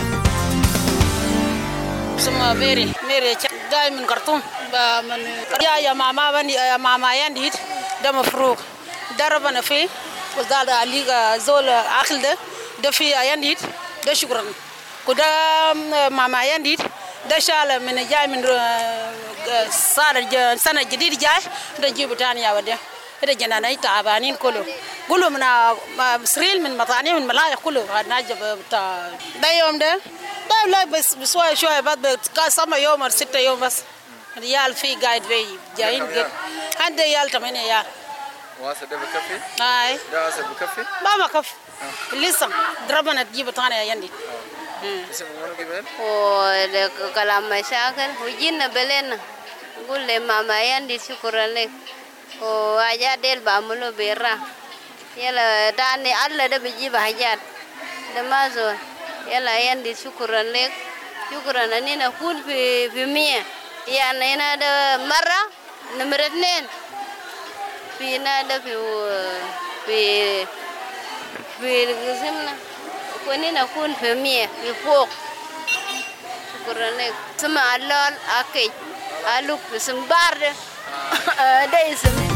اسمها ميري ميري جاي من خرطوم من يا يا ماما بني يا ماما يندي ده مفروق ضربنا فيه وزاد عليك زول عقل ده ده في يندي ده شكرا كده ماما يندي ده شال من جاي من سنة سنة جديد جاي ده جيب تاني يا وده ده جنانا تعبانين كله كله من سريل من مطاني من ملايا كله ناجب بتاع ده يوم ده ده لا بس بشوية شوية بعد كاسما يوم أو ستة يوم بس ريال في قاعد في جايين كده هذا ريال ثمانية ريال. واسه ده بكفي؟ هاي ده واسه بكفي؟ ما بكفي لسه ضربنا تجيب تاني يا يندي. اسمه منو كمان؟ و كلام مشاكل وجينا بلنا نقول لماما يندي شكرا لك وحاجات ديل بعملوا برا يلا تاني الله ده بيجيب حاجات ده ما زول يلا يندي شكرا لك شكرا اني نكون في في مية يعني هنا ده مرة نمرة اثنين في نادا في في في قسمنا كوني نكون في مية في فوق. شكرا لك. سمع اللول أكيد ألوك بسم بارد ده اسمه.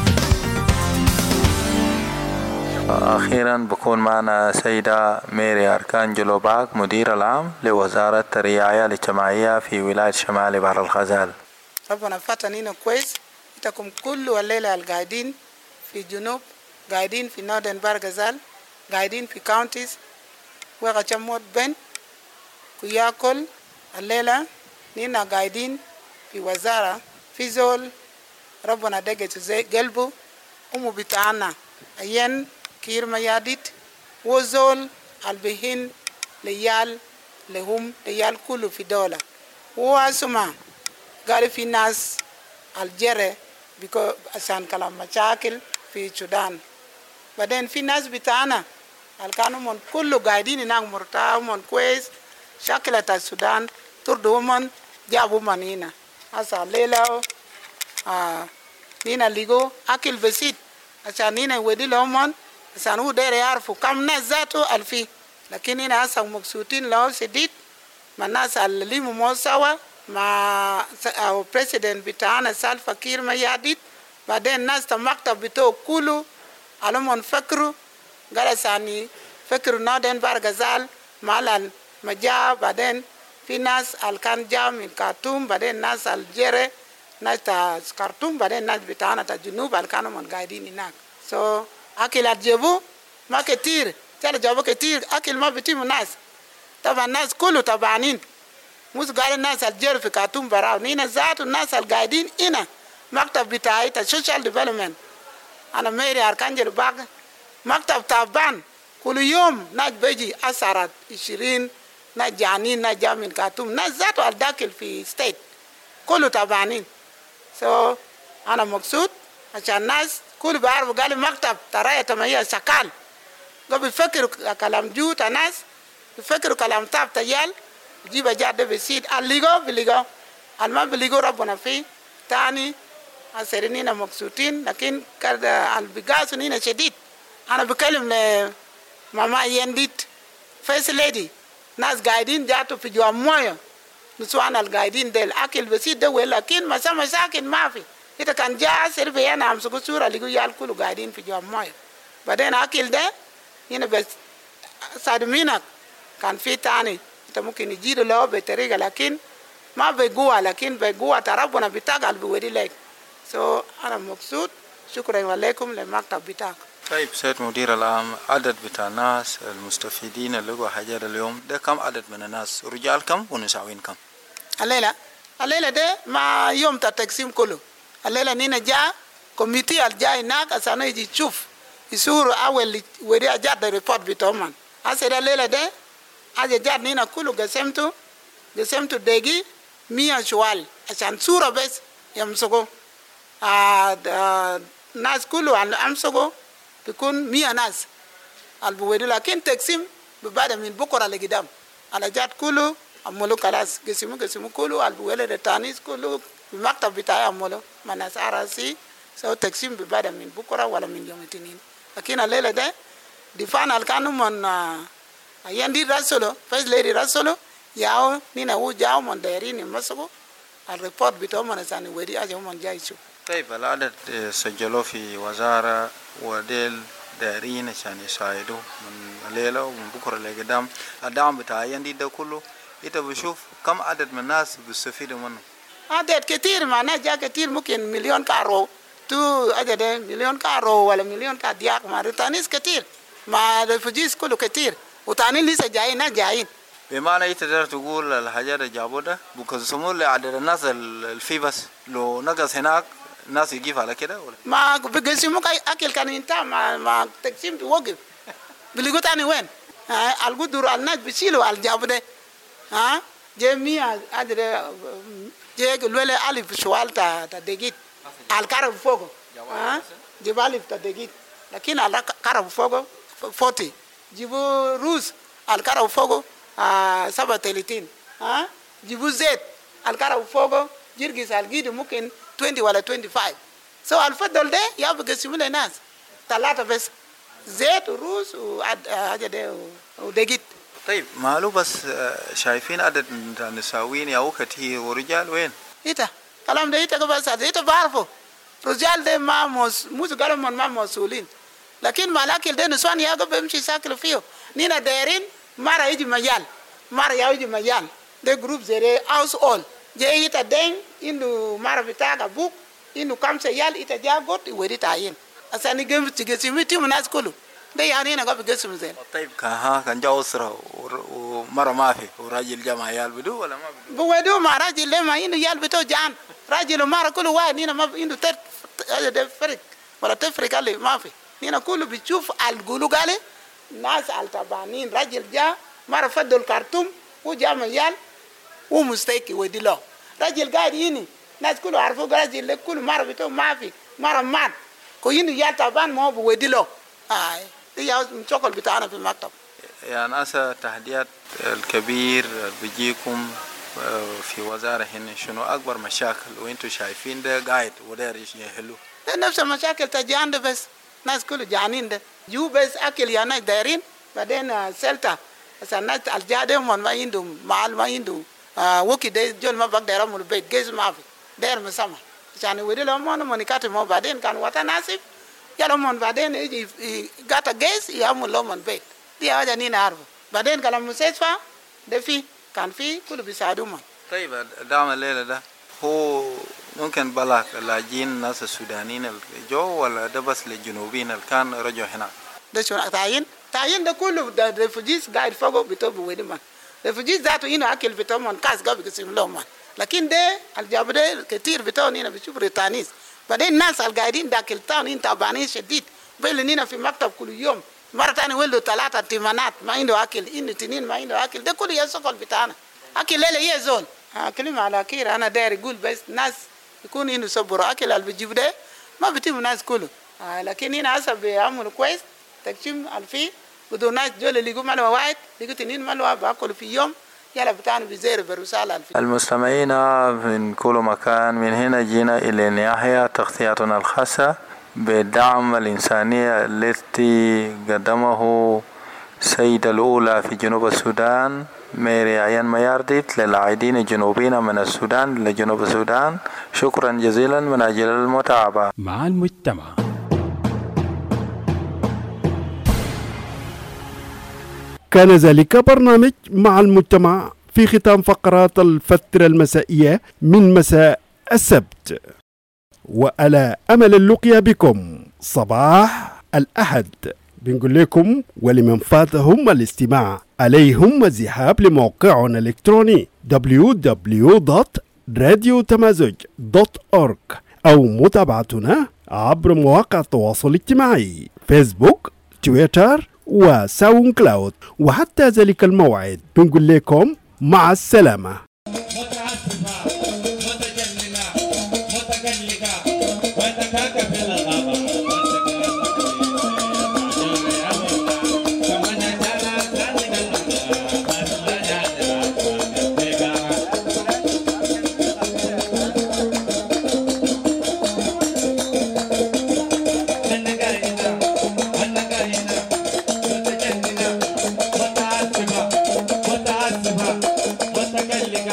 أخيرا بكون معنا سيدة ميري أركان جلوباك مدير العام لوزارة الرعاية الاجتماعية في ولاية شمال بحر الغزال. ربنا فتنينا كويس إنتكم كل الليلة القاعدين في جنوب قاعدين في نودن بارغزال قاعدين في كاونتيز وغشموت بن كياكل الليلة نينا قاعدين في وزارة في زول ربنا دقت زي قلبه أمو بتاعنا أين كير مياديت وزول البهين ليال لهم ليال كله في دولة واسمع قال في ناس الجرة بيكو عشان كلام مشاكل في السودان. بعدين في ناس بتاعنا الكانوا من كله قاعدين هناك مرتاح من كويس شكلة السودان تردوا من جابوا من هنا هسا ليلة آه نينا ليجو أكل بسيط عشان نينا ودي لهم عشان هو داير يعرفوا كم ناس ذاته ألفي، لكن هنا هسا مبسوطين له سديد مع الناس اللي مو سوا مع البريسيدنت بتاعنا سالفا كير مياديت بعدين ناس المكتب بتوع كله علمهم فكروا قال فكروا نودن بارغزال مع المجا. بعدين في ناس اللي كان جا من كارتوم، بعدين ناس الجيري ناس تا كارتوم، بعدين ناس بتاعنا تا جنوب اللي كانوا من قاعدين هناك. سو so, أكل أجيبوا ما كتير، ترى جابوا كتير أكل ما بتيم ناس. طبعا الناس كله تبعانين، مش قاعد الناس الجيري في كارتوم براو، نينا ذات الناس اللي قاعدين هنا مكتب بتاعي تا سوشيال ديفلوبمنت. أنا ميري أركانجل باغ مكتب تعبان كل يوم ناس بيجي أسرات عشرين ناس جانين ناس جا من كارتوم، ناس ذاته الداخل في ستيت كله تبعانين. سو so, أنا مقصود عشان الناس كل بعرف قال مكتب ترى تمية سكال قبل بيفكروا كلام جوت الناس بيفكروا كلام تاب تيال جيب جاد بسيط الليجو بليجو الما بليجو ربنا فيه تاني أسرنينا مقصودين. لكن كذا البقاس نينا شديد. أنا بكلم ماما ينديت فيس ليدي ناس قاعدين جاتوا في جوا مويه نسوان القاعدين ده الأكل بسيط ده، ولكن مسا مساكن ما في. إذا كان جاء سربي أنا أمسكوا صورة لقوا يال كله قاعدين في جوا مويه. بعدين أكل ده هنا بس صادمينك كان في تاني أنت ممكن يجيد له بطريقة لكن ما بيجوا، لكن بيجوا تربنا بتاعك بيودي لك. سو so, أنا مبسوط. شكرا لكم للمكتب بتاعك. طيب سيد مدير العام، عدد بتاع الناس المستفيدين اللي لقوا حجر اليوم ده كم عدد من الناس؟ رجال كم ونساوين كم؟ الليلة الليلة ده ما يوم تقسيم كله. الليلة نينا جاء كوميتي الجاي هناك عشان يجي يشوف يصور أول ودي أجاد الريبورت بتاعهم. هسه الليلة ده أجاد جاد نينا كله قسمته قسمته دقي مية شوال عشان صورة بس يمسكوا. آه آه ناس كله أمسكوا بيكون مية ناس البويدو، لكن تقسيم ببعد من بكرة لقدام على جات كله أمولو خلاص قسموا قسموا كله البويدو التانيس كله المكتب بتاعي أمولو ما ناس عراسي سو تقسيم ببعد من بكرة ولا من يوم الاثنين. لكن الليلة ده دفعنا الكانوا من يندي رسولو فاز ليري رسولو ياو نينا هو جاو من دايرين مسكوا الريبورت بتاعهم من ساني ودي أجا من جاي شو. طيب العدد سجلوا في وزارة وديل دايرين عشان يساعدوا من الليلة ومن بكرة لقدام الدعم بتاع يندي ده كله. إنت بشوف كم عدد من الناس بيستفيدوا منه؟ عدد كتير، معناه جا كتير ممكن مليون كارو تو عدد مليون كارو ولا مليون كادياك ما رتانيس كتير ما الريفوجيز كله كتير وتاني لسه جايين ناس جايين. بمعنى إيه تقدر تقول الحاجات اللي جابوا ده بيقسموا لعدد الناس الفي بس لو نقص هناك الناس يجيب على كده ولا؟ ما بيقسموا أكل كان ينتهي ما ما تقسيم توقف بيلقوا تاني وين؟ ها القدر الناس بيشيلوا الجاب ده ها جميع عدد جيك الولا ألف شوال تا تا دقيق الكارب فوقه ها جبال تا دقيق لكن على كارب فوقه فورتي جيبوا روس الكارب فوقه آه سبعة ثلاثين ها جيبوا زيت الكارب فوقه جرجس الجيد ممكن عشرين ولا خمسة وعشرين. سو الفضل ده يا بقسموا للناس ثلاثة بس زيت وروس وحاجة ده ودقيق. طيب مالو بس شايفين عدد النساوين يا كتير ورجال وين؟ إيه كلام ده إيه بس إيه بعرفه رجال ده ما مس مش قالوا من ما مسؤولين لكن ملاكل ده نسوان يا قبل بمشي ساكل فيه نينا دايرين مرة يجي مجال مرة يجي مجال ده جروب زي house all جاي يتدين إنه مرة بتاعك أبوك إنه كم سيال يتجا قط يودي تعين أصلا نجيب تجسمي تيم الناس كله ده يعني أنا قبل جسم زين. طيب كها كان جاو أسرة ومرة ما في وراجل جماعة يال بدو ولا ما بدو؟ بدو ما راجل لما إنه يال بدو جان راجل ومرة كله واحد نينا ما إنه تر هذا فرق ولا تفرق عليه ما في نينا كله بتشوف الجلو قاله ناس التبانين راجل جا مرة فدوا الكرتوم وجا ميال ومستيقي ودي له راجل قاعد يني ناس كله عارفوا راجل كل مرة بتو ما في مرة مات كوينه يال تبان ما هو بودي له هاي هي الشغل بتاعنا في المكتب. يعني أسا التحديات الكبير بيجيكم في وزارة هنا شنو أكبر مشاكل وأنتوا شايفين ده قاعد وداير يحلوا؟ ده نفس المشاكل تجان ده بس ناس كله جانين ده يو بس أكل يا ناس دايرين بعدين سلطة بس الناس الجادم ما عندهم مال ما عندهم وكي ده جول ما بقدر يرموا البيت جيز ما في داير مسامح عشان يودي لهم من منيكات مو بعدين كان وطن ناسف يلا من بعدين يجي قاتا جيس يعمل لهم من بيت دي حاجة نينا عارفه بعدين كلام المستشفى ده في كان في كله بيساعدوهم. طيب دعم الليلة ده هو ممكن بلاغ لاجين الناس السودانيين الجو ولا ده بس للجنوبيين اللي كان رجعوا هنا؟ ده شو تعيين تعيين ده كله ده ريفوجيز قاعد فوقه بيتوبوا وين ما ريفوجيز ذاته هنا أكل بتوعهم من كاس قبل يقسم لهم لكن ده الجاب ده كتير بتوعهم هنا بيشوف ريتانيس بعدين الناس القاعدين داخل تاون هنا تعبانين شديد بيلن هنا في مكتب كل يوم مرة تاني ولدوا ثلاثة تيمانات ما عنده أكل إنه تنين ما عنده أكل ده كله يسقل بتاعنا أكل ليلة هي زول كلمة على كير أنا داير أقول بس ناس يكون هنا صبروا أكل اللي بيجيب ده ما بتيم الناس كله آه لكن هنا حسب بيعملوا كويس تكشيم الفي بدون ناس جول اللي يقوم على واحد يقول تنين مالوا بأكل في يوم يلا بتاعنا بزير برسالة الفي. المستمعين من كل مكان من هنا جينا إلى نهاية تغطيتنا الخاصة بالدعم الإنساني التي قدمه السيدة الأولى في جنوب السودان ميري أيان ميارديت للعائدين الجنوبيين من السودان لجنوب السودان. شكرا جزيلا من أجل المتابعة مع المجتمع. كان ذلك برنامج مع المجتمع في ختام فقرات الفترة المسائية من مساء السبت، وعلى أمل اللقيا بكم صباح الأحد. بنقول لكم ولمن فاتهم الاستماع عليهم الذهاب لموقعنا الإلكتروني دبليو دبليو دوت راديو تمازج دوت أورج أو متابعتنا عبر مواقع التواصل الاجتماعي فيسبوك تويتر وساوند كلاود. وحتى ذلك الموعد بنقول لكم مع السلامة. What's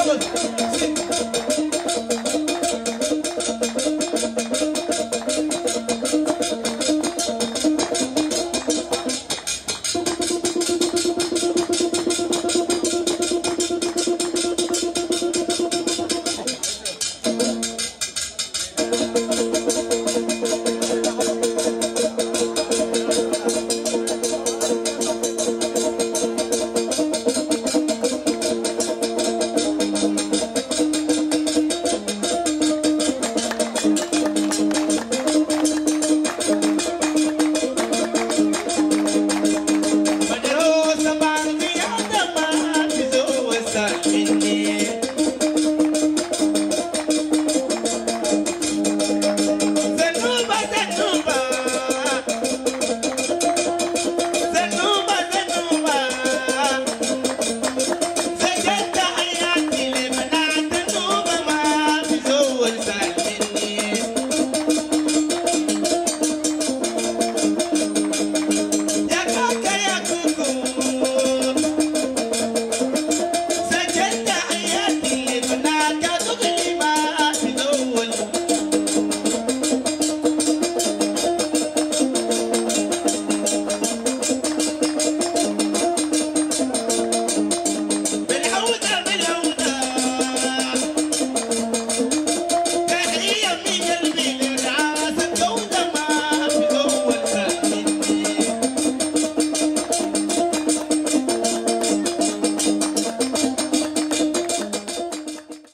اشتغل